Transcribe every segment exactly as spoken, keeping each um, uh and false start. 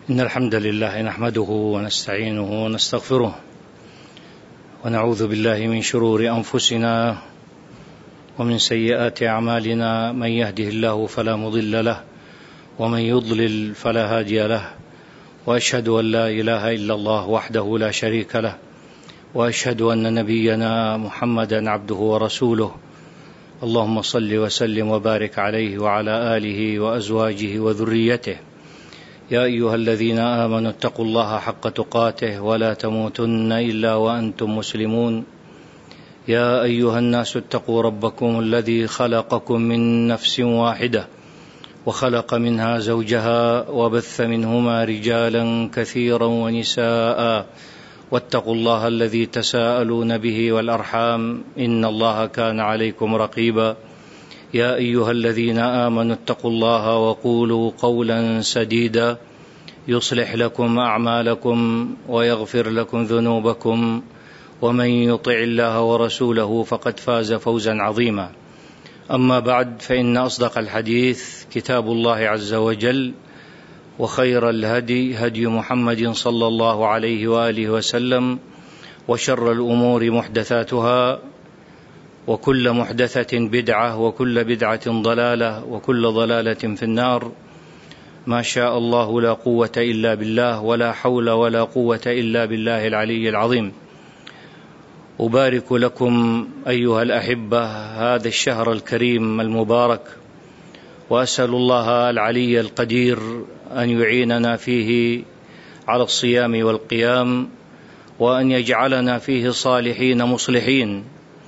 إن الحمد لله نحمده ونستعينه ونستغفره ونعوذ بالله من شرور أنفسنا ومن سيئات أعمالنا. من يهده الله فلا مضل له ومن يضلل فلا هادي له، وأشهد أن لا إله إلا الله وحده لا شريك له، وأشهد أن نبينا محمدا عبده ورسوله. اللهم صل وسلم وبارك عليه وعلى آله وأزواجه وذريته. يا أيها الذين آمنوا اتقوا الله حق تقاته ولا تموتن إلا وأنتم مسلمون. يا أيها الناس اتقوا ربكم الذي خلقكم من نفس واحدة وخلق منها زوجها وبث منهما رجالا كثيرا ونساء، واتقوا الله الذي تساءلون به والأرحام إن الله كان عليكم رقيبا. يا أيها الذين آمنوا اتقوا الله وقولوا قولا سديدا يصلح لكم أعمالكم ويغفر لكم ذنوبكم، ومن يطع الله ورسوله فقد فاز فوزا عظيما. أما بعد، فإن أصدق الحديث كتاب الله عز وجل، وخير الهدي هدي محمد صلى الله عليه وآله وسلم، وشر الأمور محدثاتها، وكل محدثة بدعة، وكل بدعة ضلالة، وكل ضلالة في النار. ما شاء الله لا قوة إلا بالله، ولا حول ولا قوة إلا بالله العلي العظيم. أبارك لكم أيها الأحبة هذا الشهر الكريم المبارك، وأسأل الله العلي القدير أن يعيننا فيه على الصيام والقيام، وأن يجعلنا فيه صالحين مصلحين.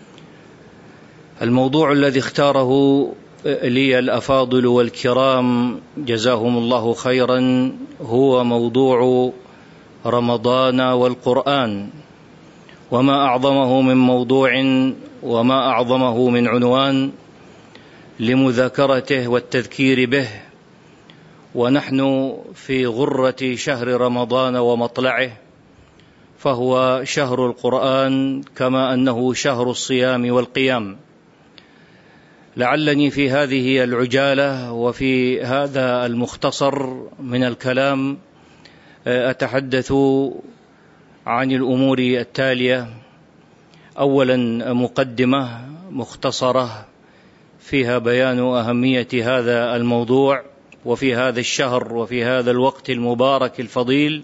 الموضوع الذي اختاره لي الأفاضل والكرام جزاهم الله خيرا هو موضوع رمضان والقرآن، وما أعظمه من موضوع وما أعظمه من عنوان لمذاكرته والتذكير به. ونحن في غرة شهر رمضان ومطلعه، فهو شهر القرآن كما أنه شهر الصيام والقيام. لعلني في هذه العجالة وفي هذا المختصر من الكلام أتحدث عن الأمور التالية. أولا، مقدمة مختصرة فيها بيان أهمية هذا الموضوع وفي هذا الشهر وفي هذا الوقت المبارك الفضيل،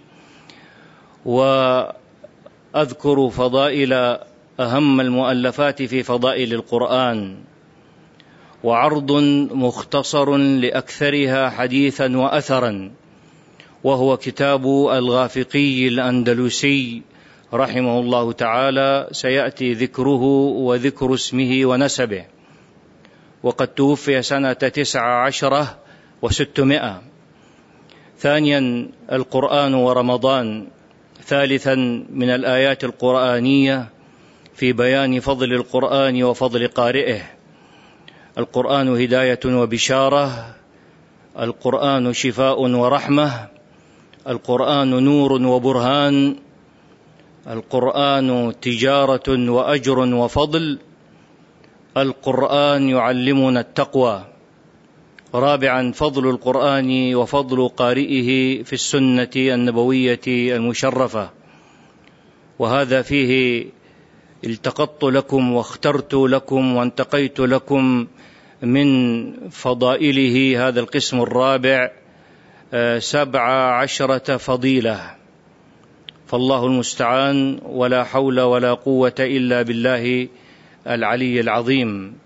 وأذكر فضائل أهم المؤلفات في فضائل القرآن، وعرض مختصر لأكثرها حديثا وأثرا، وهو كتاب الغافقي الأندلسي رحمه الله تعالى، سيأتي ذكره وذكر اسمه ونسبه، وقد توفي سنة تسع عشرة وستمائة. ثانيا، القرآن ورمضان. ثالثا، من الآيات القرآنية في بيان فضل القرآن وفضل قارئه. القرآن هداية وبشارة، القرآن شفاء ورحمة، القرآن نور وبرهان، القرآن تجارة وأجر وفضل، القرآن يعلمنا التقوى. رابعا، فضل القرآن وفضل قارئه في السنة النبوية المشرفة، وهذا فيه التقطت لكم واخترت لكم وانتقيت لكم من فضائله هذا القسم الرابع سبع عشرة فضيلة، فالله المستعان، ولا حول ولا قوة إلا بالله العلي العظيم.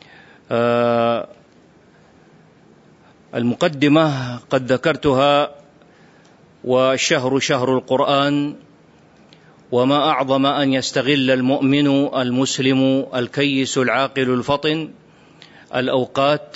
المقدمة قد ذكرتها، والشهر شهر القرآن، وما أعظم أن يستغل المؤمن المسلم الكيس العاقل الفطن الأوقات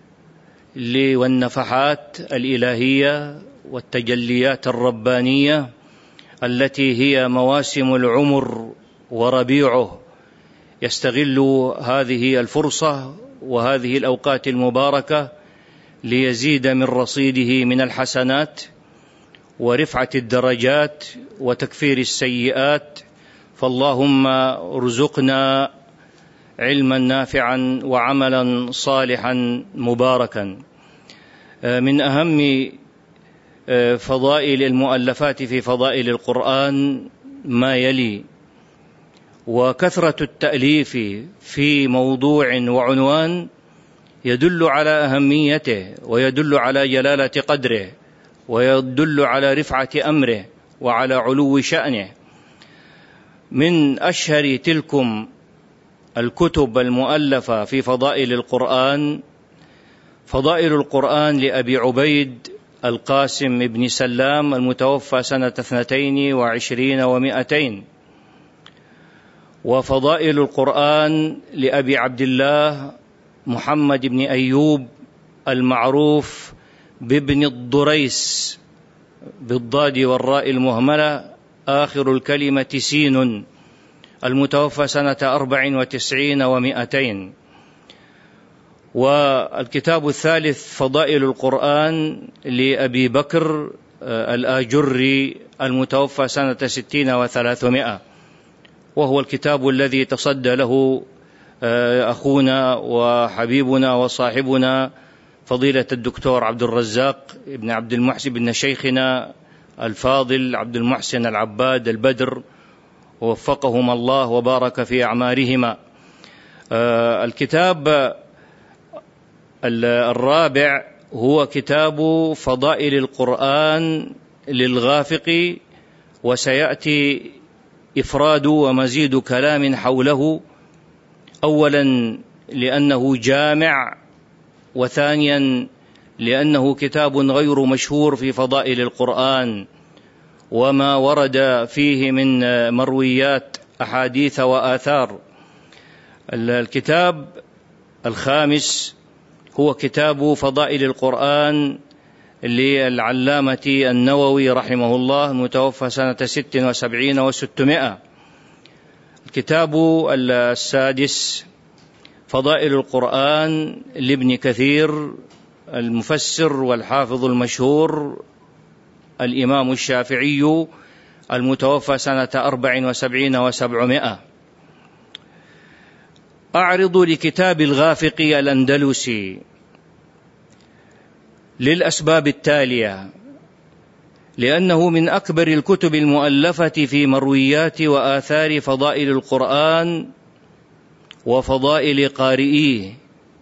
والنفحات الإلهية والتجليات الربانية التي هي مواسم العمر وربيعه، يستغل هذه الفرصة وهذه الأوقات المباركة ليزيد من رصيده من الحسنات ورفعة الدرجات وتكفير السيئات. فاللهم ارزقنا علما نافعا وعملا صالحا مباركا. من أهم فضائل المؤلفات في فضائل القرآن ما يلي: وكثرة التأليف في موضوع وعنوان يدل على أهميته، ويدل على جلالة قدره، ويدل على رفعة أمره، وعلى علو شأنه. من أشهر تلكم الكتب المؤلفة في فضائل القرآن فضائل القرآن لأبي عبيد القاسم بن سلام المتوفى سنة اثنتين وعشرين ومائتين، وفضائل القرآن لأبي عبد الله محمد بن أيوب المعروف بابن الضريس بالضاد والراء المهملة آخر الكلمة سين، المتوفى سنة أربع وتسعين ومائتين. والكتاب الثالث فضائل القرآن لأبي بكر الآجري المتوفى سنة ستين وثلاثمائة، وهو الكتاب الذي تصدى له أخونا وحبيبنا وصاحبنا فضيلة الدكتور عبد الرزاق بن عبد المحسن بن شيخنا الفاضل عبد المحسن العباد البدر، ووفقهما الله وبارك في أعمارهما. الكتاب الرابع هو كتاب فضائل القرآن للغافقي، وسيأتي إفراد ومزيد كلام حوله، أولا لأنه جامع، وثانيا لأنه كتاب غير مشهور في فضائل القرآن وما ورد فيه من مرويات أحاديث وآثار. الكتاب الخامس هو كتاب فضائل القرآن للعلامة النووي رحمه الله المتوفى سنة ست وسبعين وستمائة. الكتاب السادس فضائل القرآن لابن كثير المفسر والحافظ المشهور الإمام الشافعي المتوفى سنة أربع وسبعين وسبعمائة. أعرض لكتاب الغافقي الأندلسي للأسباب التالية: لأنه من أكبر الكتب المؤلفة في مرويات وآثار فضائل القرآن وفضائل قارئيه،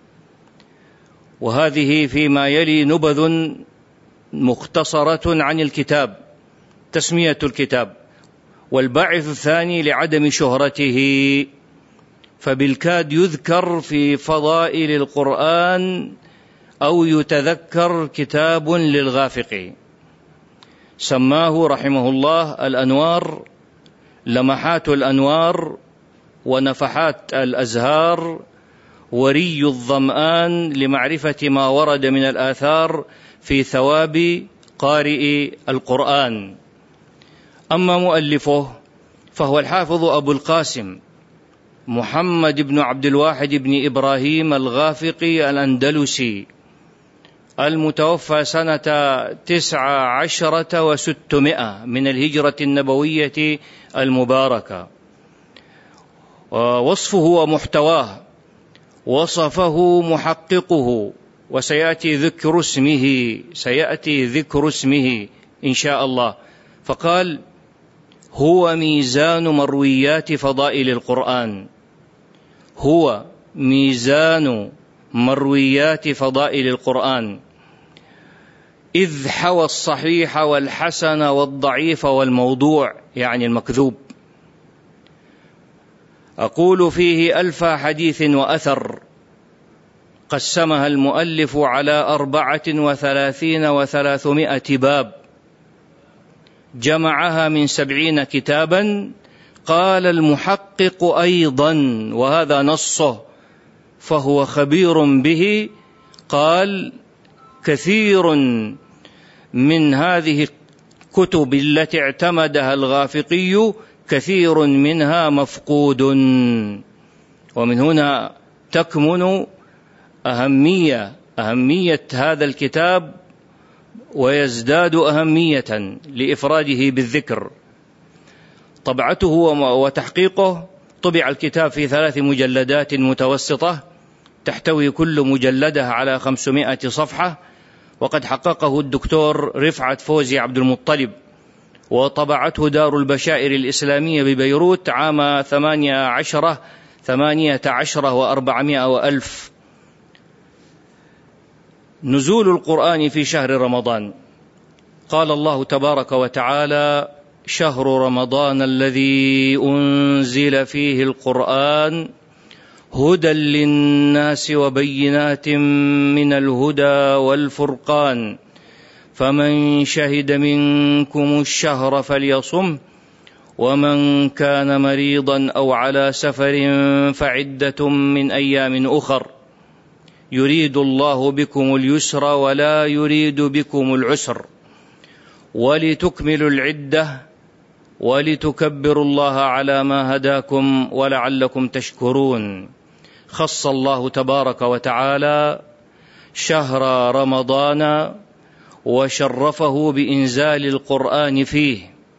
وهذه فيما يلي نبذ مختصرة عن الكتاب: تسمية الكتاب، والباعث الثاني لعدم شهرته، فبالكاد يذكر في فضائل القرآن أو يتذكر كتاب للغافقي. سماه رحمه الله الأنوار، لمحات الأنوار ونفحات الأزهار، وري الظمآن، لمعرفة ما ورد من الآثار في ثواب قارئ القرآن. أما مؤلفه فهو الحافظ أبو القاسم محمد بن عبد الواحد بن إبراهيم الغافقي الأندلسي المتوفى سنة تسع عشرة وستمائة من الهجرة النبوية المباركة. ووصفه ومحتواه وصفه محققه، وسيأتي ذكر اسمه سيأتي ذكر اسمه إن شاء الله. فقال: هو ميزان مرويات فضائل القرآن، هو ميزان مرويات فضائل القرآن، إذ حوى الصحيح والحسن والضعيف والموضوع، يعني المكذوب. أقول فيه ألف حديث وأثر، قسمها المؤلف على أربعة وثلاثين وثلاثمائة باب، جمعها من سبعين كتابا. قال المحقق أيضا، وهذا نصه فهو خبير به، قال: كثير من هذه الكتب التي اعتمدها الغافقي كثير منها مفقود. ومن هنا تكمن أهمية أهمية هذا الكتاب، ويزداد أهمية لإفراده بالذكر. طبعته وتحقيقه: طبع الكتاب في ثلاث مجلدات متوسطة، تحتوي كل مجلدة على خمسمائة صفحة، وقد حققه الدكتور رفعت فوزي عبد المطلب، وطبعته دار البشائر الإسلامية ببيروت عام ثمانية عشر ثمانية عشر وأربعمائة وألف. نزول القرآن في شهر رمضان. قال الله تبارك وتعالى: شهر رمضان الذي أنزل فيه القرآن هدى للناس وبينات من الهدى والفرقان فمن شهد منكم الشهر فليصم ومن كان مريضا أو على سفر فعدة من أيام أخر يريد الله بكم اليسر ولا يريد بكم العسر ولتكملوا العدة ولتكبروا الله على ما هداكم ولعلكم تشكرون. خص الله تبارك وتعالى شهر رمضان وشرفه بإنزال القرآن فيه،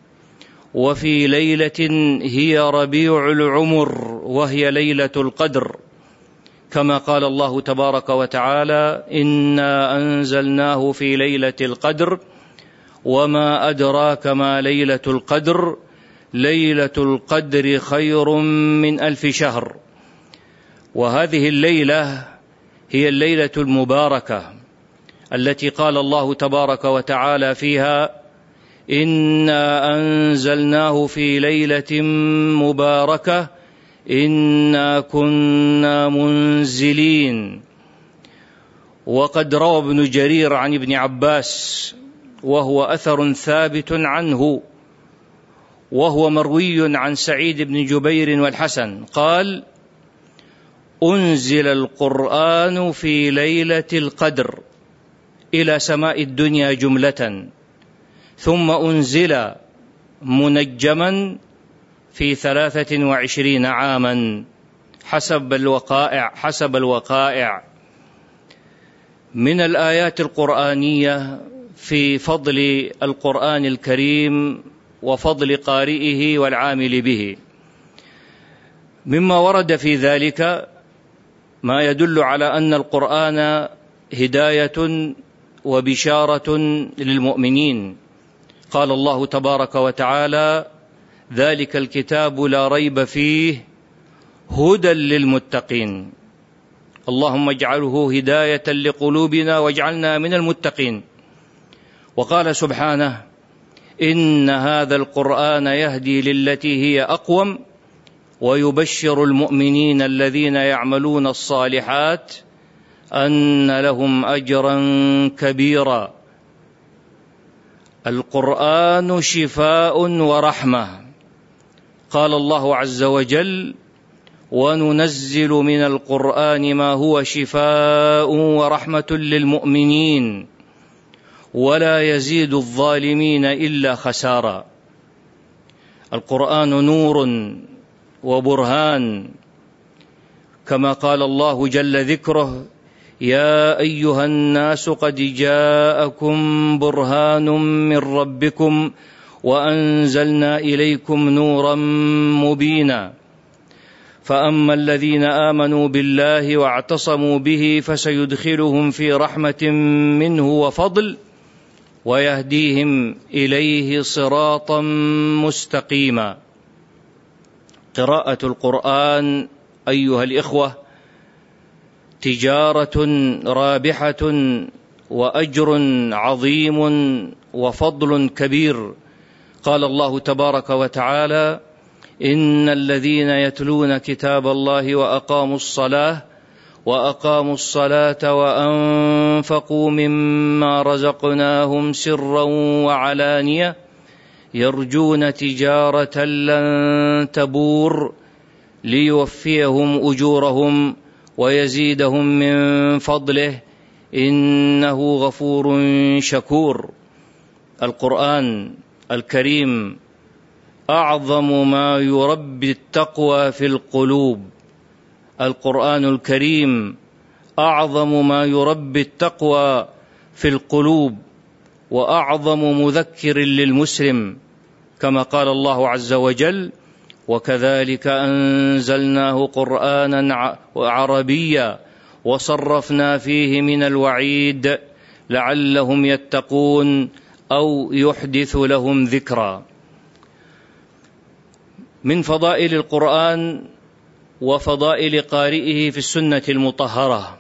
وفي ليلة هي ربيع العمر وهي ليلة القدر، كما قال الله تبارك وتعالى: إنا أنزلناه في ليلة القدر وما أدراك ما ليلة القدر ليلة القدر خير من ألف شهر. وهذه الليلة هي الليلة المباركة التي قال الله تبارك وتعالى فيها: إنا أنزلناه في ليلة مباركة إنا كنا منزلين. وقد روى ابن جرير عن ابن عباس، وهو أثر ثابت عنه، وهو مروي عن سعيد بن جبير والحسن، قال: أنزل القرآن في ليلة القدر إلى سماء الدنيا جملة، ثم أنزل منجما في ثلاثة وعشرين عاما حسب الوقائع حسب الوقائع من الآيات القرآنية في فضل القرآن الكريم وفضل قارئه والعامل به. مما ورد في ذلك ما يدل على أن القرآن هداية وبشارة للمؤمنين. قال الله تبارك وتعالى: ذلك الكتاب لا ريب فيه هدى للمتقين. اللهم اجعله هداية لقلوبنا واجعلنا من المتقين. وقال سبحانه: إن هذا القرآن يهدي للتي هي أقوم ويبشر المؤمنين الذين يعملون الصالحات أن لهم أجرا كبيرا. القرآن شفاء ورحمة. قال الله عز وجل: وننزل من القرآن ما هو شفاء ورحمة للمؤمنين ولا يزيد الظالمين إلا خسارا. القرآن نور وبرهان، كما قال الله جل ذكره: يا أيها الناس قد جاءكم برهان من ربكم وأنزلنا إليكم نورا مبينا. فأما الذين آمنوا بالله واعتصموا به فسيدخلهم في رحمة منه وفضل ويهديهم إليه صراطا مستقيما. قراءة القرآن أيها الإخوة تجارة رابحة وأجر عظيم وفضل كبير. قال الله تبارك وتعالى: إن الذين يتلون كتاب الله وأقاموا الصلاة وأقاموا الصلاة وأنفقوا مما رزقناهم سرا وعلانية يرجون تجارة لن تبور ليوفيهم أجورهم ويزيدهم من فضله إنه غفور شكور. القرآن الكريم أعظم ما يربي التقوى في القلوب. القرآن الكريم أعظم ما يربي التقوى في القلوب وأعظم مذكر للمسلم، كما قال الله عز وجل: وكذلك أنزلناه قرآنا عربيا وصرفنا فيه من الوعيد لعلهم يتقون أو يحدث لهم ذكرا. من فضائل القرآن وفضائل قارئه في السنة المطهرة: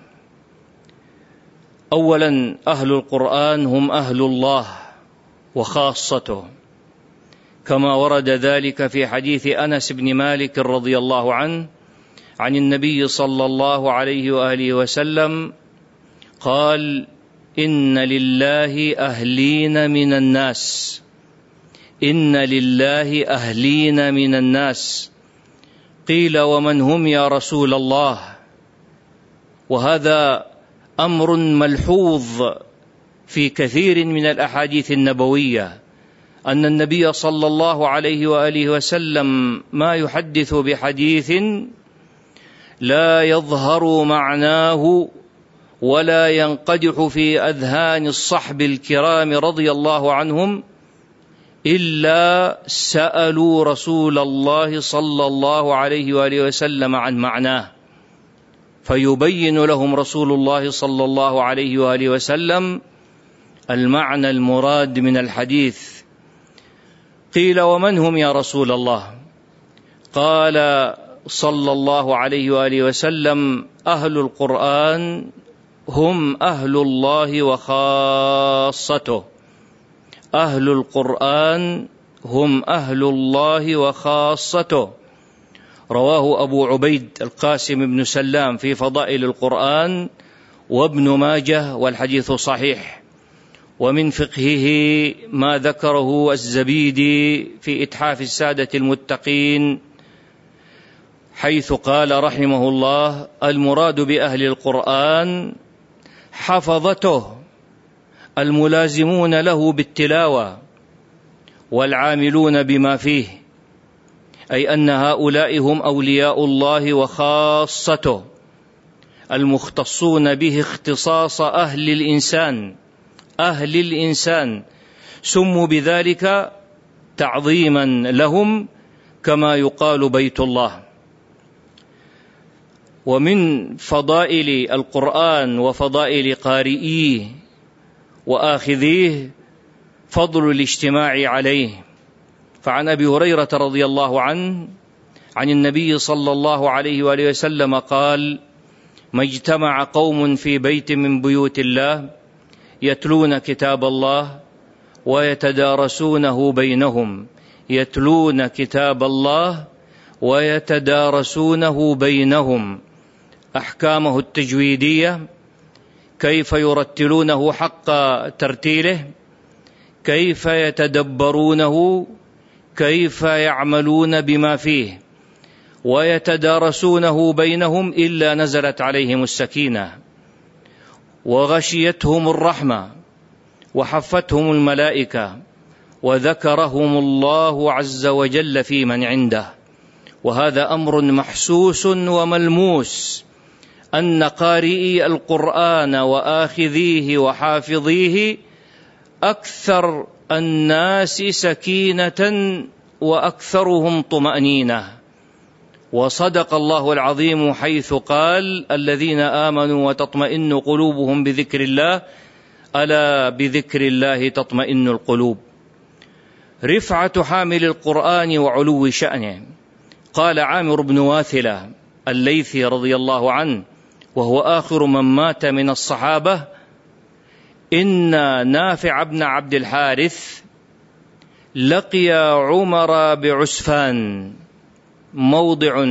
أولا، أهل القرآن هم أهل الله وخاصته، كما ورد ذلك في حديث أنس بن مالك رضي الله عنه عن النبي صلى الله عليه وآله وسلم قال: إن لله أهلين من الناس إن لله أهلين من الناس قيل: ومن هم يا رسول الله؟ وهذا أمر ملحوظ في كثير من الأحاديث النبوية، أن النبي صلى الله عليه وآله وسلم ما يحدث بحديث لا يظهر معناه ولا ينقدح في أذهان الصحب الكرام رضي الله عنهم إلا سألوا رسول الله صلى الله عليه وآله وسلم عن معناه، فيبين لهم رسول الله صلى الله عليه وآله وسلم المعنى المراد من الحديث. قيل: ومن هم يا رسول الله؟ قال صلى الله عليه وآله وسلم: أهل القرآن هم أهل الله وخاصته أهل القرآن هم أهل الله وخاصته. رواه أبو عبيد القاسم بن سلام في فضائل القرآن وابن ماجه، والحديث صحيح. ومن فقهه ما ذكره الزبيدي في إتحاف السادة المتقين، حيث قال رحمه الله: المراد بأهل القرآن حفظته الملازمون له بالتلاوة والعاملون بما فيه، أي أن هؤلاء هم أولياء الله وخاصته المختصون به اختصاص أهل الإنسان أهل الإنسان سموا بذلك تعظيما لهم، كما يقال بيت الله. ومن فضائل القرآن وفضائل قارئيه وآخذيه فضل الاجتماع عليه. فعن أبي هريرة رضي الله عنه عن النبي صلى الله عليه وآله وسلم قال: ما اجتمع قوم في بيت من بيوت الله يتلون كتاب الله ويتدارسونه بينهم يتلون كتاب الله ويتدارسونه بينهم أحكامه التجويدية، كيف يرتلونه حق ترتيله، كيف يتدبرونه، كيف يعملون بما فيه، ويتدارسونه بينهم إلا نزلت عليهم السكينة وغشيتهم الرحمة وحفتهم الملائكة وذكرهم الله عز وجل في من عنده. وهذا أمر محسوس وملموس، أن قارئي القرآن وآخذيه وحافظيه أكثر الناس سكينة وأكثرهم طمأنينة. وصدق الله العظيم حيث قال: الذين آمنوا وتطمئن قلوبهم بذكر الله ألا بذكر الله تطمئن القلوب. رفعة حامل القرآن وعلو شأنه. قال عامر بن واثلة الليثي رضي الله عنه، وهو آخر من مات من الصحابة: إن نافع بن عبد الحارث لقي عمر بعسفان، موضع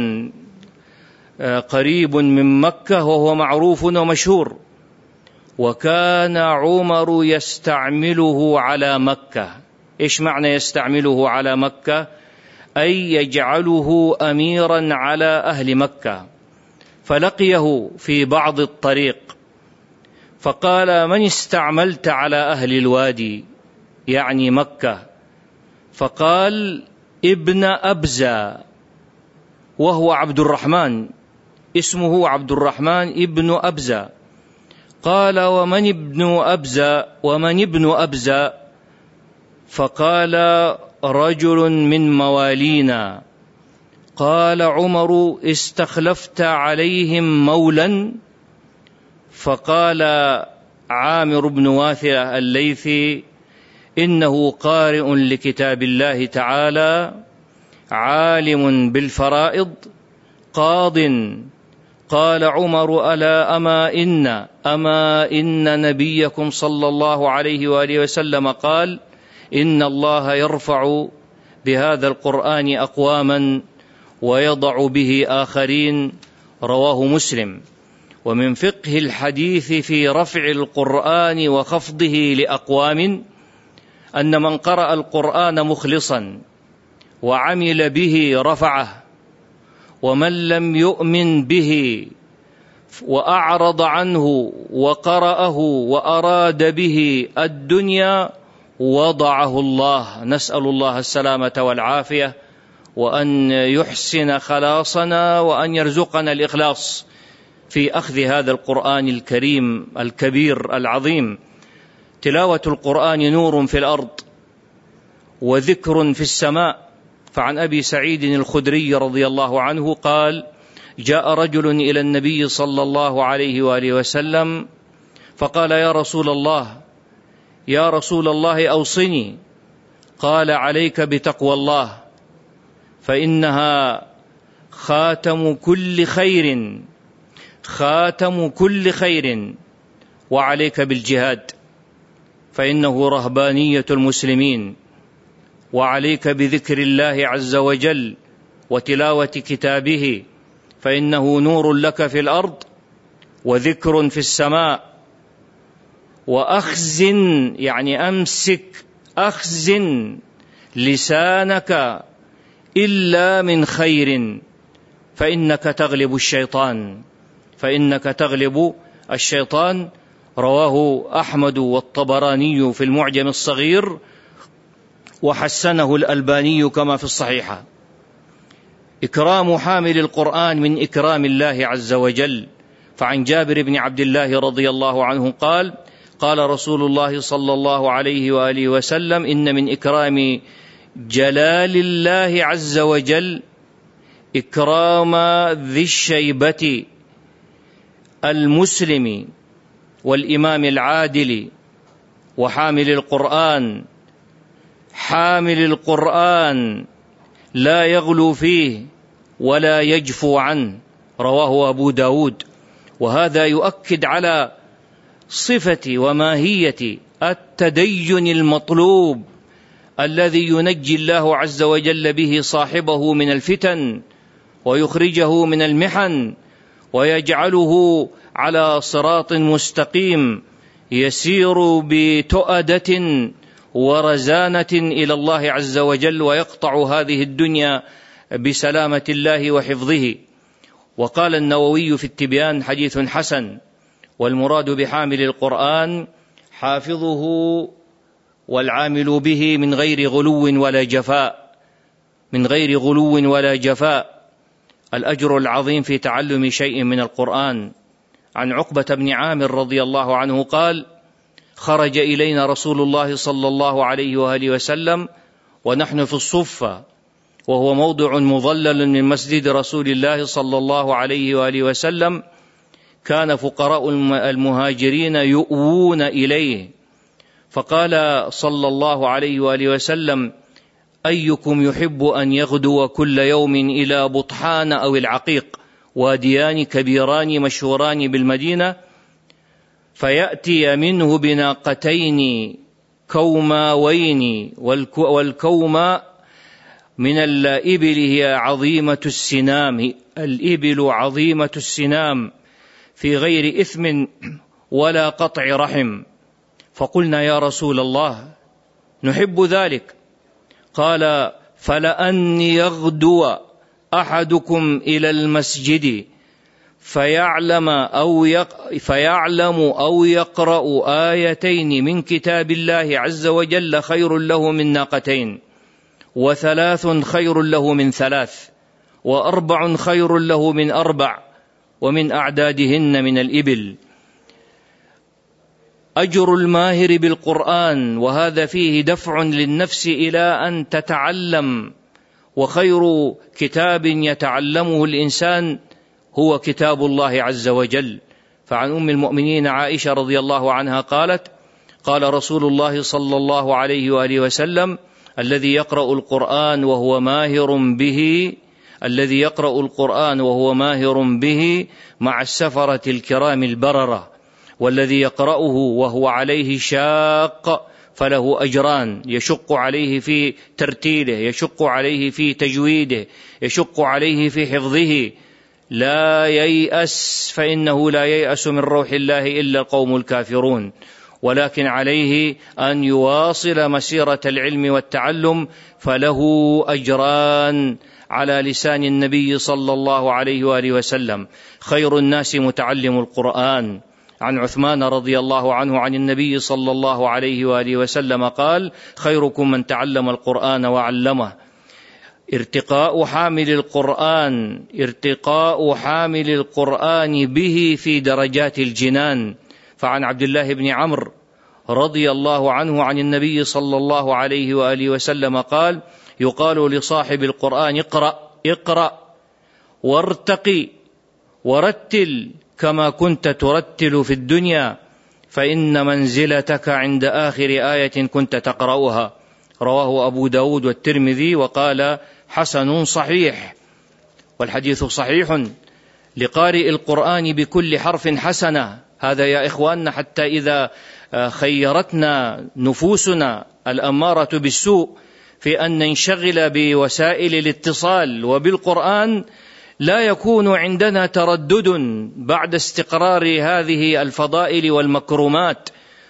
قريب من مكة وهو معروف ومشهور، وكان عمر يستعمله على مكة. إيش معنى يستعمله على مكة؟ أي يجعله أميرا على أهل مكة. فلقيه في بعض الطريق فقال: من استعملت على أهل الوادي؟ يعني مكة. فقال: ابن أبزة، وهو عبد الرحمن، اسمه عبد الرحمن ابن أبزة. قال: ومن ابن أبزة؟ ومن ابن أبزة؟ فقال: رجل من موالينا. قال عمر: استخلفت عليهم مولا؟ فقال: عامر بن واثلة الليثي: إنه قارئ لكتاب الله تعالى، عالم بالفرائض، قاض. قال عمر: ألا أما إن أما إن نبيكم صلى الله عليه وآله وسلم قال: إن الله يرفع بهذا القرآن أقواما ويضع به آخرين. رواه مسلم. ومن فقه الحديث في رفع القرآن وخفضه لأقوام أن من قرأ القرآن مخلصا وعمل به رفعه، ومن لم يؤمن به وأعرض عنه وقرأه وأراد به الدنيا وضعه الله. نسأل الله السلامة والعافية، وأن يحسن خلاصنا، وأن يرزقنا الإخلاص في أخذ هذا القرآن الكريم الكبير العظيم. تلاوة القرآن نور في الأرض وذكر في السماء. فعن أبي سعيد الخدري رضي الله عنه قال: جاء رجل إلى النبي صلى الله عليه وآله وسلم فقال: يا رسول الله يا رسول الله أوصني. قال: عليك بتقوى الله، فإنها خاتم كل خير خاتم كل خير، وعليك بالجهاد، فإنه رهبانية المسلمين، وعليك بذكر الله عز وجل وتلاوة كتابه، فإنه نور لك في الأرض وذكر في السماء. وأخزن، يعني أمسك، أخزن لسانك إلا من خير، فإنك تغلب الشيطان فإنك تغلب الشيطان. رواه أحمد والطبراني في المعجم الصغير، وحسنه الألباني كما في الصحيحة. إكرام حامل القرآن من إكرام الله عز وجل. فعن جابر بن عبد الله رضي الله عنه قال: قال رسول الله صلى الله عليه وآله وسلم: إن من إكرام جلال الله عز وجل إكرام ذي الشيبة المسلم والإمام العادل وحامل القرآن. حامل القرآن لا يغلو فيه ولا يجفو عنه. رواه أبو داود. وهذا يؤكد على صفة وماهية التدين المطلوب الذي ينجي الله عز وجل به صاحبه من الفتن ويخرجه من المحن ويجعله على صراط مستقيم يسير بتؤدة ورزانة إلى الله عز وجل، ويقطع هذه الدنيا بسلامة الله وحفظه. وقال النووي في التبيان: حديث حسن، والمراد بحامل القرآن حافظه والعامل به من غير غلو ولا جفاء من غير غلو ولا جفاء. الأجر العظيم في تعلم شيء من القرآن. عن عقبة بن عامر رضي الله عنه قال: خرج إلينا رسول الله صلى الله عليه وآله وسلم ونحن في الصفة، وهو موضع مظلل من مسجد رسول الله صلى الله عليه وآله وسلم. كان فقراء المهاجرين يؤوون إليه، فقال صلى الله عليه وآله وسلم: أيكم يحب أن يغدو كل يوم إلى بطحان أو العقيق، واديان كبيران مشهوران بالمدينة، فيأتي منه بناقتين كوماوين، والكوما من الإبل هي عظيمة السنام الإبل عظيمة السنام في غير إثم ولا قطع رحم. فقلنا: يا رسول الله نحب ذلك. قال: فلأن يغدو أحدكم إلى المسجد فيعلم أو, يق فيعلم أو يقرأ آيتين من كتاب الله عز وجل خير له من ناقتين، وثلاث خير له من ثلاث، وأربع خير له من أربع، ومن أعدادهن من الإبل. أجر الماهر بالقرآن، وهذا فيه دفع للنفس إلى أن تتعلم. وخير كتاب يتعلمه الإنسان هو كتاب الله عز وجل، فعن أم المؤمنين عائشة رضي الله عنها قالت: قال رسول الله صلى الله عليه وآله وسلم: الذي يقرأ القرآن وهو ماهر به الذي يقرأ القرآن وهو ماهر به مع السفرة الكرام البررة، والذي يقرأه وهو عليه شاق فله أجران: يشق عليه في ترتيله، يشق عليه في تجويده، يشق عليه في حفظه. لا ييأس، فإنه لا ييأس من روح الله إلا القوم الكافرون، ولكن عليه أن يواصل مسيرة العلم والتعلم، فله أجران على لسان النبي صلى الله عليه وآله وسلم: خير الناس متعلم القرآن. عن عثمان رضي الله عنه عن النبي صلى الله عليه وآله وسلم قال: خيركم من تعلم القرآن وعلمه. ارتقاء حامل القرآن ارتقاء حامل القرآن به في درجات الجنان. فعن عبد الله بن عمرو رضي الله عنه عن النبي صلى الله عليه وآله وسلم قال: يقال لصاحب القرآن: اقرأ اقرأ وارتقي ورتل كما كنت ترتل في الدنيا، فإن منزلتك عند آخر آية كنت تقرأها. رواه أبو داود والترمذي وقال: حسن صحيح. والحديث صحيح. لقارئ القرآن بكل حرف حسنة. هذا يا إخواننا حتى إذا خيرتنا نفوسنا الأمارة بالسوء في أن ننشغل بوسائل الاتصال وبالقرآن، لا يكون عندنا تردد بعد استقرار هذه الفضائل والمكرمات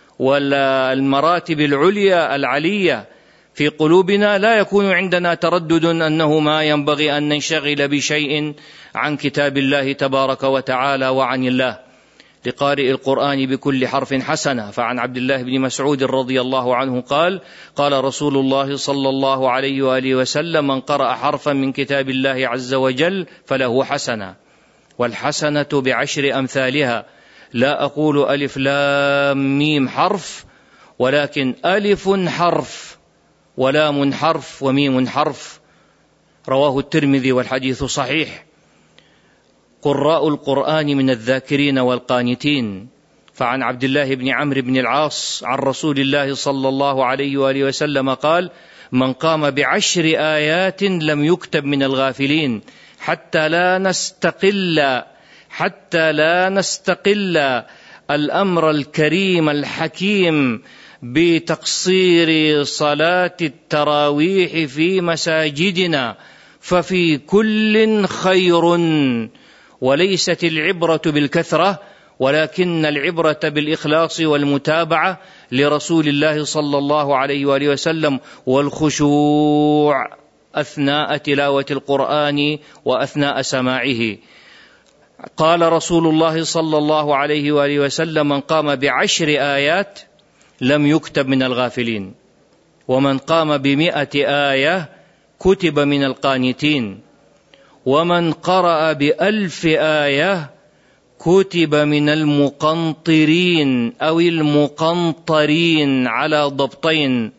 والمراتب العليا العلية في قلوبنا. لا يكون عندنا تردد أنه ما ينبغي أن ننشغل بشيء عن كتاب الله تبارك وتعالى وعن الله. لقارئ القرآن بكل حرف حسنة. فعن عبد الله بن مسعود رضي الله عنه قال: قال رسول الله صلى الله عليه وآله وسلم: من قرأ حرفا من كتاب الله عز وجل فله حسنة، والحسنة بعشر أمثالها. لا أقول ألف لام ميم حرف، ولكن ألف حرف ولام حرف وميم حرف. رواه الترمذي والحديث صحيح. قراء القرآن من الذاكرين والقانتين. فعن عبد الله بن عمرو بن العاص عن رسول الله صلى الله عليه وآله وسلم قال: من قام بعشر آيات لم يكتب من الغافلين حتى لا نستقل حتى لا نستقل الأمر الكريم الحكيم بتقصير صلاة التراويح في مساجدنا، ففي كل خير. وليست العبرة بالكثرة، ولكن العبرة بالإخلاص والمتابعة لرسول الله صلى الله عليه وآله وسلم، والخشوع أثناء تلاوة القرآن وأثناء سماعه. قال رسول الله صلى الله عليه وآله وسلم: من قام بعشر آيات لم يكتب من الغافلين، ومن قام بمئة آية كتب من القانتين، ومن قرأ بألف آية كتب من المقنطرين أو المقنطرين على ضبطين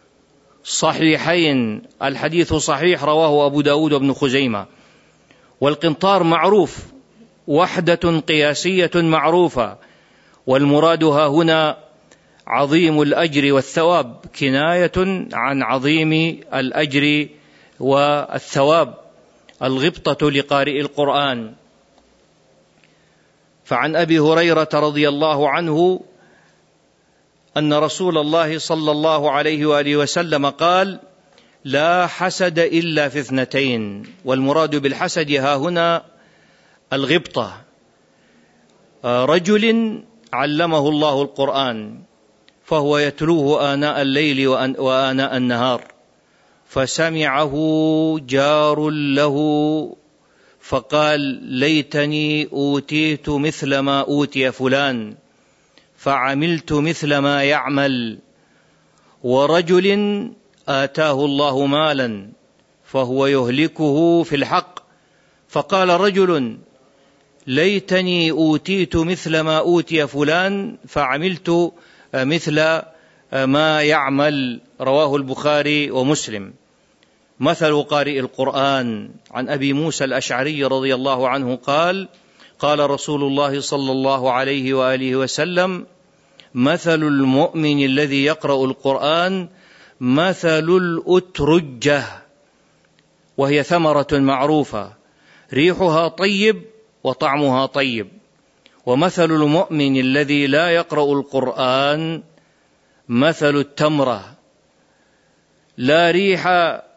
صحيحين. الحديث صحيح، رواه أبو داود وابن خزيمة. والقنطار معروف، وحدة قياسية معروفة، والمرادها هنا عظيم الأجر والثواب، كناية عن عظيم الأجر والثواب، الغبطة لقارئ القرآن. فعن أبي هريرة رضي الله عنه أن رسول الله صلى الله عليه وآله وسلم قال: لا حسد إلا في اثنتين. والمراد بالحسد ها هنا الغبطة. رجل علمه الله القرآن فهو يتلوه آناء الليل وآناء النهار، فسمعه جار له فقال: ليتني أوتيت مثل ما أوتي فلان فعملت مثل ما يعمل. ورجل آتاه الله مالا فهو يهلكه في الحق، فقال رجل: ليتني أوتيت مثل ما أوتي فلان فعملت مثل ما يعمل. رواه البخاري ومسلم. مثل قارئ القرآن. عن أبي موسى الأشعري رضي الله عنه قال: قال رسول الله صلى الله عليه وآله وسلم: مثل المؤمن الذي يقرأ القرآن مثل الأترجة، وهي ثمرة معروفة ريحها طيب وطعمها طيب. ومثل المؤمن الذي لا يقرأ القرآن مثل التمرة، لا ريح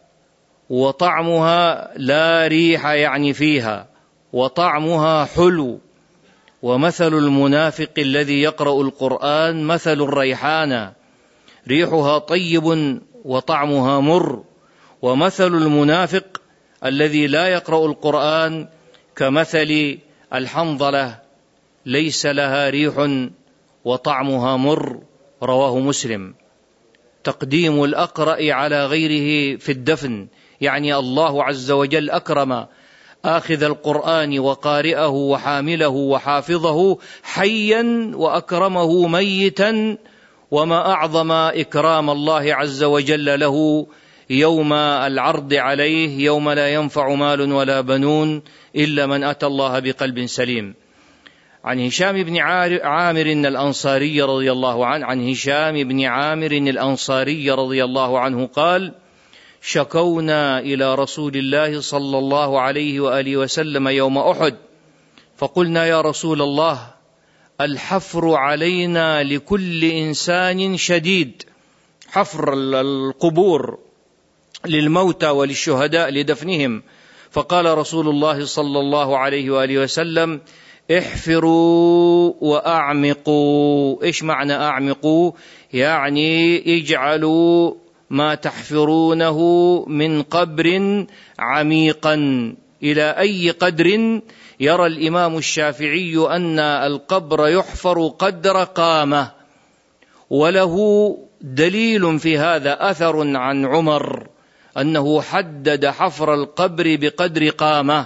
وطعمها لا ريح يعني فيها، وطعمها حلو. ومثل المنافق الذي يقرأ القرآن مثل الريحانة، ريحها طيب وطعمها مر. ومثل المنافق الذي لا يقرأ القرآن كمثل الحنظلة، ليس لها ريح وطعمها مر. رواه مسلم. تقديم الأقرأ على غيره في الدفن، يعني الله عز وجل أكرم آخذ القرآن وقارئه وحامله وحافظه حيا وأكرمه ميتا، وما أعظم إكرام الله عز وجل له يوم العرض عليه، يوم لا ينفع مال ولا بنون إلا من أتى الله بقلب سليم. عن هشام بن عامر الأنصاري رضي الله عنه عن هشام بن عامر الأنصاري رضي الله عنه قال: شكونا إلى رسول الله صلى الله عليه وآله وسلم يوم أحد، فقلنا: يا رسول الله، الحفر علينا لكل إنسان شديد، حفر القبور للموتى وللشهداء لدفنهم. فقال رسول الله صلى الله عليه وآله وسلم: احفروا وأعمقوا. إيش معنى أعمقوا؟ يعني اجعلوا ما تحفرونه من قبر عميقا. إلى أي قدر؟ يرى الإمام الشافعي أن القبر يحفر قدر قامة، وله دليل في هذا أثر عن عمر أنه حدد حفر القبر بقدر قامة.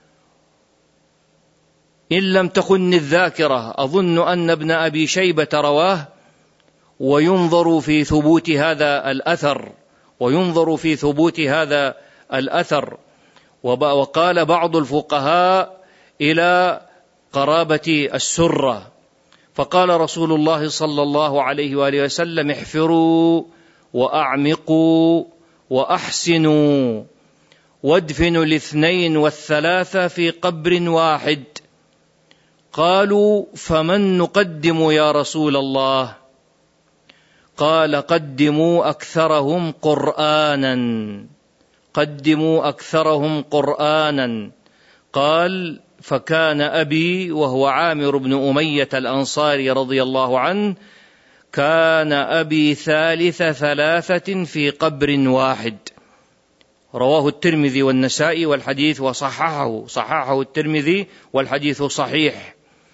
إن لم تخن الذاكرة أظن أن ابن أبي شيبة رواه، وينظر في ثبوت هذا الأثر وينظر في ثبوت هذا الأثر وقال بعض الفقهاء إلى قرابة السرة. فقال رسول الله صلى الله عليه وآله وسلم: احفروا وأعمقوا وأحسنوا، وادفنوا الاثنين والثلاثة في قبر واحد. قالوا: فمن نقدم يا رسول الله؟ قال: قدموا أكثرهم قرآنا، قدموا أكثرهم قرآنا. قال: فكان أبي، وهو عامر بن أمية الأنصاري رضي الله عنه، كان أبي ثالث ثلاثة في قبر واحد. رواه الترمذي والنسائي والحديث وصححه صححه الترمذي والحديث صحيح.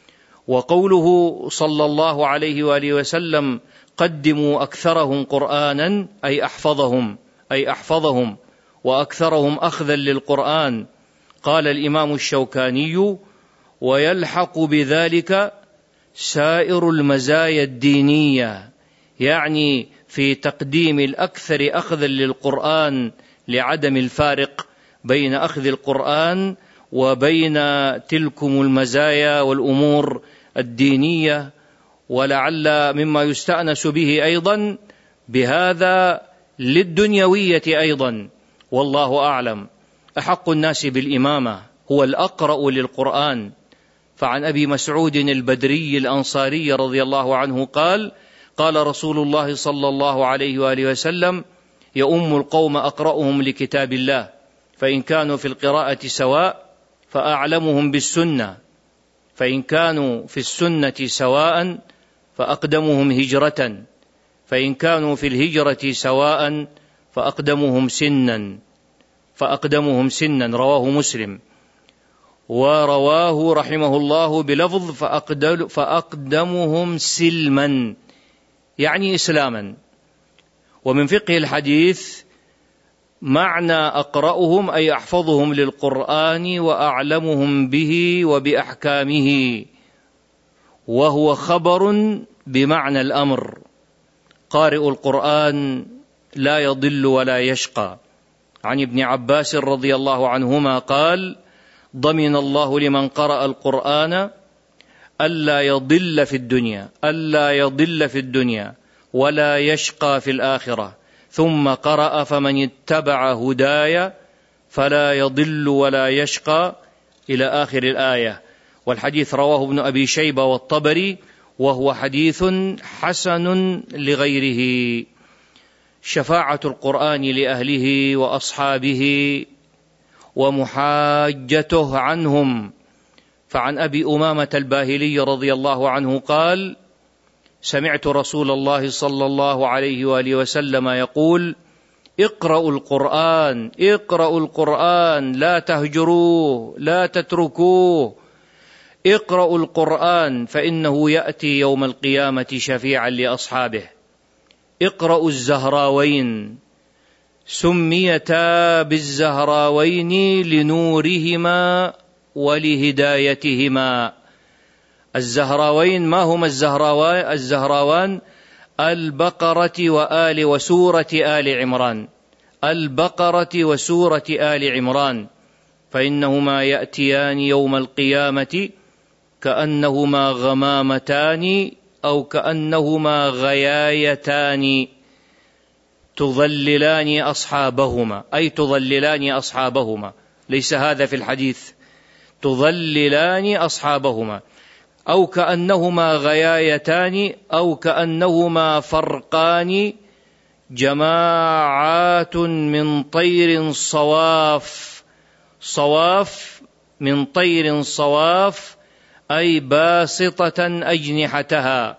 وقوله صلى الله عليه وآله وسلم: قدموا أكثرهم قرآنا، أي أحفظهم أي أحفظهم وأكثرهم أخذا للقرآن. قال الإمام الشوكاني: ويلحق بذلك سائر المزايا الدينية، يعني في تقديم الأكثر أخذا للقرآن لعدم الفارق بين أخذ القرآن وبين تلكم المزايا والأمور الدينية. ولعل مما يستأنس به أيضا بهذا للدنيوية أيضا، والله أعلم. أحق الناس بالإمامة هو الأقرأ للقرآن. فعن أبي مسعود البدري الأنصاري رضي الله عنه قال: قال رسول الله صلى الله عليه وآله وسلم: يؤم القوم أقرأهم لكتاب الله، فإن كانوا في القراءة سواء فأعلمهم بالسنة، فإن كانوا في السنة سواء فأقدمهم هجرة، فإن كانوا في الهجرة سواء فأقدمهم سنا فأقدمهم سنا رواه مسلم. ورواه رحمه الله بلفظ فأقدمهم سلما، يعني إسلاما. ومن فقه الحديث معنى أقرأهم أي أحفظهم للقرآن وأعلمهم به وبأحكامه، وهو خبر بمعنى الأمر. قارئ القرآن لا يضل ولا يشقى. عن ابن عباس رضي الله عنهما قال: ضمن الله لمن قرأ القرآن ألا يضل في الدنيا ألا يضل في الدنيا ولا يشقى في الآخرة، ثم قرأ فمن اتبع هداي فلا يضل ولا يشقى إلى آخر الآية. والحديث رواه ابن أبي شيبة والطبري وهو حديث حسن لغيره. شفاعة القرآن لأهله وأصحابه ومحاجته عنهم. فعن أبي أمامة الباهلي رضي الله عنه قال: سمعت رسول الله صلى الله عليه وآله وسلم يقول: اقرأوا القرآن اقرأوا القرآن لا تهجروه لا تتركوه، اقرأوا القرآن فإنه يأتي يوم القيامة شفيعا لأصحابه. اقرأوا الزهراوين، سميتا بالزهراوين لنورهما ولهدايتهما. الزهراوين ما هما الزهراوان؟ الزهراوان البقرة وآل وسورة آل عمران البقرة وسورة آل عمران، فإنهما يأتيان يوم القيامة كأنهما غمامتان أو كأنهما غيايتان تظللان أصحابهما، أي تظللان أصحابهما، ليس هذا في الحديث، تظللان أصحابهما، أو كأنهما غيايتان أو كأنهما فرقان جماعات من طير صواف. صواف من طير صواف أي باسطة أجنحتها،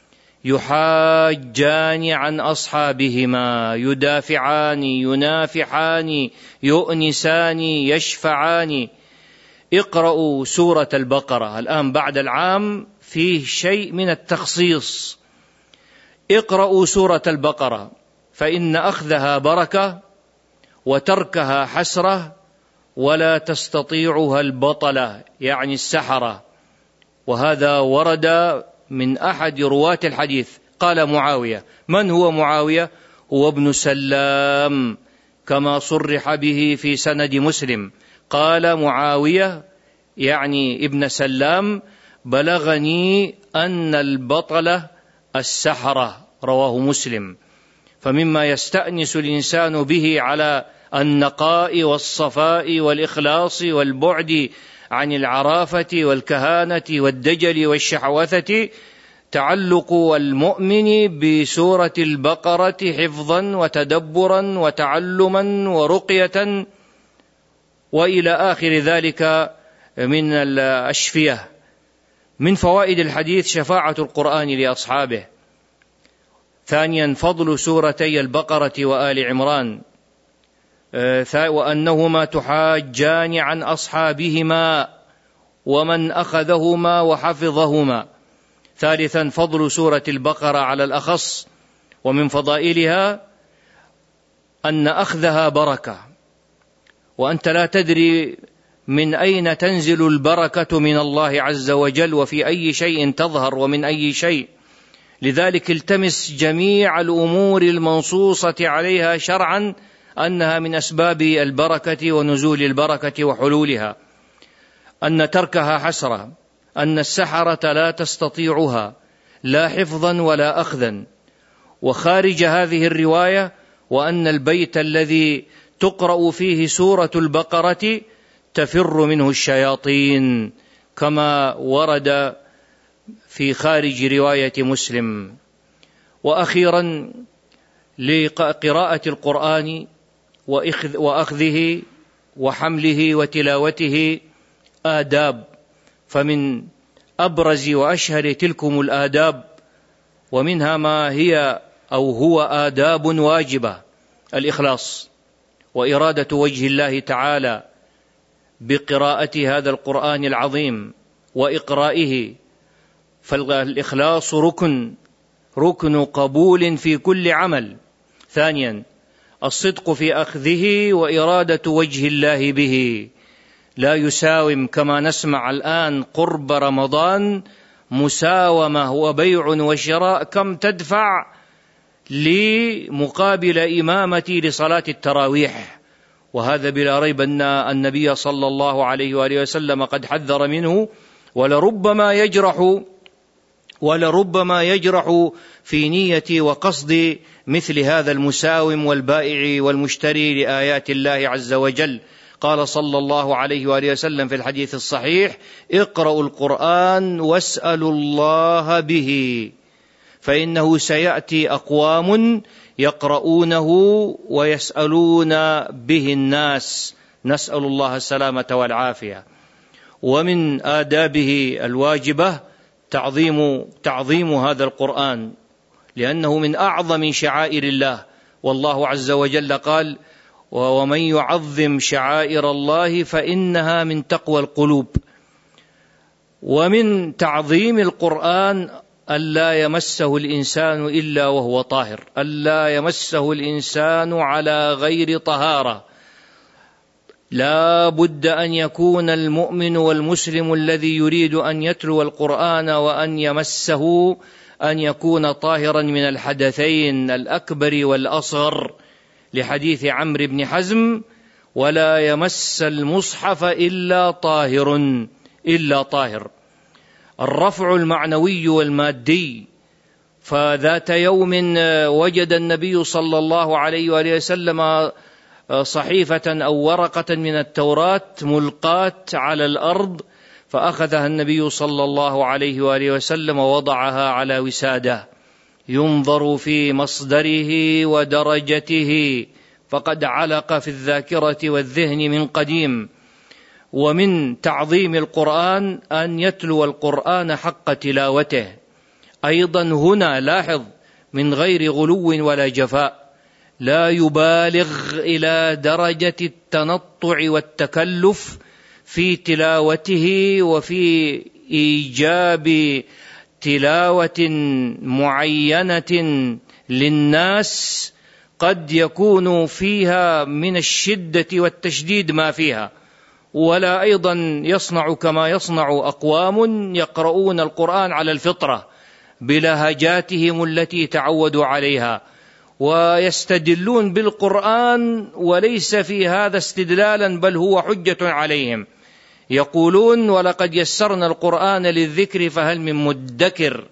يحاجان عن أصحابهما، يدافعان ينافحان يؤنسان يشفعان. اقرأوا سورة البقرة. الآن بعد العام فيه شيء من التخصيص. اقرأوا سورة البقرة فإن أخذها بركة وتركها حسرة ولا تستطيعها البطلة، يعني السحرة. وهذا ورد من أحد رواة الحديث. قال معاوية. من هو معاوية؟ هو ابن سلام كما صرح به في سند مسلم. قال معاوية يعني ابن سلام: بلغني أن البطلة السحرة، رواه مسلم. فمما يستأنس الإنسان به على النقاء والصفاء والإخلاص والبعد عن العرافة والكهانة والدجل والشحوثة تعلق المؤمن بسورة البقرة حفظا وتدبرا وتعلما ورقية وإلى آخر ذلك من الأشفية. من فوائد الحديث شفاعة القرآن لأصحابه. ثانيا فضل سورتي البقرة وآل عمران، وأنهما تحاجان عن أصحابهما ومن أخذهما وحفظهما. ثالثا فضل سورة البقرة على الأخص، ومن فضائلها أن أخذها بركة، وأنت لا تدري من أين تنزل البركة من الله عز وجل وفي أي شيء تظهر ومن أي شيء. لذلك التمس جميع الأمور المنصوصة عليها شرعا أنها من أسباب البركة ونزول البركة وحلولها. أن تركها حسرة، أن السحرة لا تستطيعها لا حفظا ولا أخذا. وخارج هذه الرواية وأن البيت الذي تقرأ فيه سورة البقرة تفر منه الشياطين كما ورد في خارج رواية مسلم. وأخيرا لقراءة القرآن وأخذه وحمله وتلاوته آداب، فمن أبرز وأشهر تلكم الآداب ومنها ما هي أو هو آداب واجبة: الإخلاص وإرادة وجه الله تعالى بقراءة هذا القرآن العظيم وإقرائه، فالإخلاص ركن ركن قبول في كل عمل. ثانيا الصدق في أخذه وإرادة وجه الله به، لا يساوم كما نسمع الآن قرب رمضان مساومة وبيع وشراء، كم تدفع لمقابل إمامتي لصلاة التراويح، وهذا بلا ريب أن النبي صلى الله عليه وآله وسلم قد حذر منه، ولربما يجرح ولربما يجرح في نية وقصد مثل هذا المساوم والبائع والمشتري لآيات الله عز وجل. قال صلى الله عليه وآله وسلم في الحديث الصحيح: اقرأوا القرآن واسألوا الله به، فإنه سيأتي أقوام يقرؤونه ويسألون به الناس، نسأل الله السلامة والعافية. ومن آدابه الواجبة تعظيم, تعظيم هذا القرآن، لأنه من أعظم شعائر الله، والله عز وجل قال: ومن يعظم شعائر الله فإنها من تقوى القلوب. ومن تعظيم القرآن ألا يمسه الإنسان إلا وهو طاهر، ألا يمسه الإنسان على غير طهارة. لا بد أن يكون المؤمن والمسلم الذي يريد أن يتلو القرآن وأن يمسه أن يكون طاهرا من الحدثين الأكبر والأصغر، لحديث عمرو بن حزم: ولا يمس المصحف إلا طاهر إلا طاهر. الرفع المعنوي والمادي، فذات يوم وجد النبي صلى الله عليه وآله وسلم صحيفة أو ورقة من التوراة ملقاة على الأرض، فأخذها النبي صلى الله عليه وآله وسلم ووضعها على وساده، ينظر في مصدره ودرجته، فقد علق في الذاكرة والذهن من قديم. ومن تعظيم القرآن أن يتلو القرآن حق تلاوته. أيضا هنا لاحظ: من غير غلو ولا جفاء، لا يبالغ إلى درجة التنطع والتكلف في تلاوته وفي إيجاب تلاوة معينة للناس قد يكون فيها من الشدة والتشديد ما فيها، ولا أيضا يصنع كما يصنع أقوام يقرؤون القرآن على الفطرة بلهجاتهم التي تعودوا عليها، ويستدلون بالقرآن وليس في هذا استدلالا بل هو حجة عليهم. يقولون: ولقد يسرنا القرآن للذكر فهل من مدكر.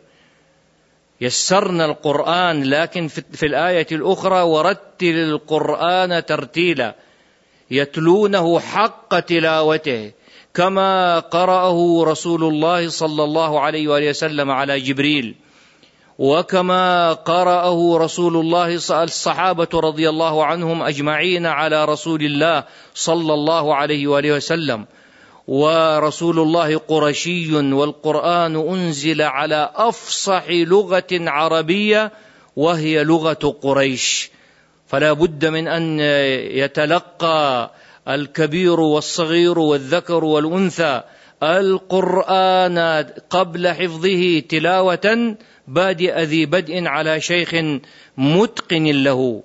يسرنا القرآن، لكن في الآية الأخرى: ورتل القرآن ترتيلا، يتلونه حق تلاوته كما قرأه رسول الله صلى الله عليه وآله وسلم على جبريل، وكما قرأه رسول الله الصحابة رضي الله عنهم أجمعين على رسول الله صلى الله عليه وآله وسلم. ورسول الله قرشي، والقرآن أنزل على أفصح لغة عربية وهي لغة قريش، فلا بد من أن يتلقى الكبير والصغير والذكر والأنثى القرآن قبل حفظه تلاوة بادئ ذي بدء على شيخ متقن له.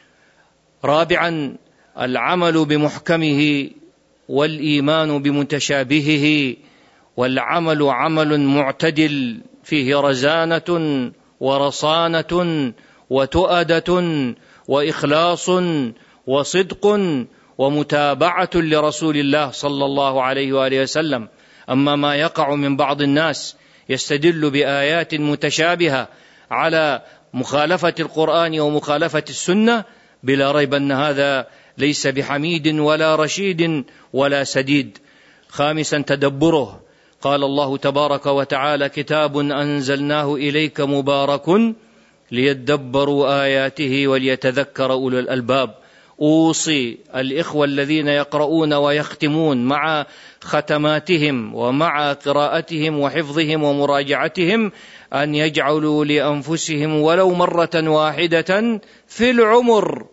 رابعا: العمل بمحكمه والإيمان بمتشابهه، والعمل عمل معتدل فيه رزانة ورصانة وتؤدة وإخلاص وصدق ومتابعة لرسول الله صلى الله عليه وآله وسلم. أما ما يقع من بعض الناس يستدل بآيات متشابهة على مخالفة القرآن ومخالفة السنة، بلا ريب أن هذا ليس بحميد ولا رشيد ولا سديد. خامسا: تدبره. قال الله تبارك وتعالى: كتاب أنزلناه إليك مبارك ليدبروا آياته وليتذكر أولو الألباب. أوصي الإخوة الذين يقرؤون ويختمون مع ختماتهم ومع قراءتهم وحفظهم ومراجعتهم أن يجعلوا لأنفسهم ولو مرة واحدة في العمر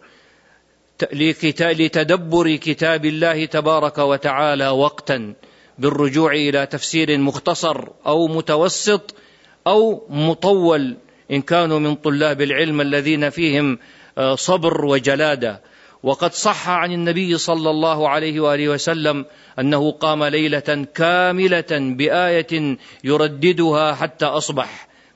لتدبر كتاب الله تبارك وتعالى وقتا، بالرجوع إلى تفسير مختصر أو متوسط أو مطول إن كانوا من طلاب العلم الذين فيهم صبر وجلادة. وقد صح عن النبي صلى الله عليه وآله وسلم أنه قام ليلة كاملة بآية يرددها حتى أصبح،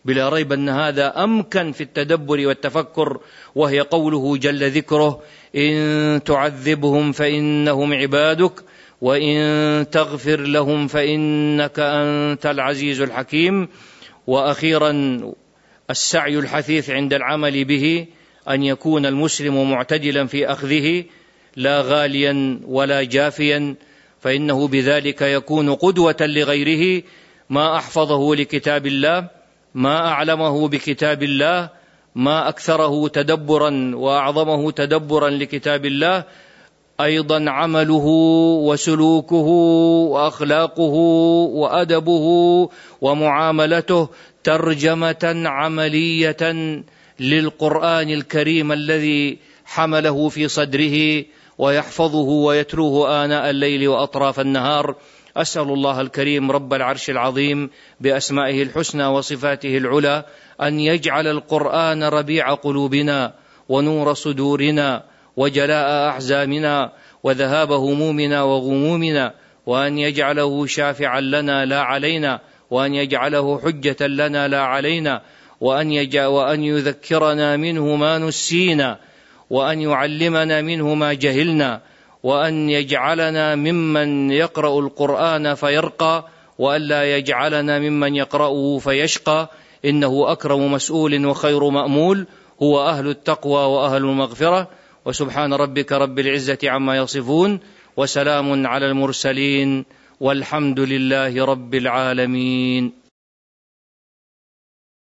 بلا ريب أن هذا أمكن في التدبر والتفكر، وهي قوله جل ذكره: إن تعذبهم فإنهم عبادك وإن تغفر لهم فإنك أنت العزيز الحكيم. وأخيرا السعي الحثيث عند العمل به، أن يكون المسلم معتدلا في أخذه، لا غاليا ولا جافيا، فإنه بذلك يكون قدوة لغيره. ما أحفظه لكتاب الله، ما أعلمه بكتاب الله، ما أكثره تدبرا وأعظمه تدبرا لكتاب الله، أيضا عمله وسلوكه وأخلاقه وأدبه ومعاملته ترجمة عملية للقرآن الكريم الذي حمله في صدره ويحفظه ويتلوه آناء الليل وأطراف النهار. أسأل الله الكريم رب العرش العظيم بأسمائه الحسنى وصفاته العلى أن يجعل القرآن ربيع قلوبنا ونور صدورنا وجلاء أحزاننا وذهاب همومنا وغمومنا، وأن يجعله شافعا لنا لا علينا، وأن يجعله حجة لنا لا علينا، وأن, يجع وأن يذكرنا منه ما نسينا، وأن يعلمنا منه ما جهلنا، وأن يجعلنا ممن يقرأ القرآن فيرقى، وألا يجعلنا ممن يقرأه فيشقى، إنه أكرم مسؤول وخير مأمول، هو أهل التقوى وأهل المغفرة. وسبحان ربك رب العزة عما يصفون، وسلام على المرسلين، والحمد لله رب العالمين.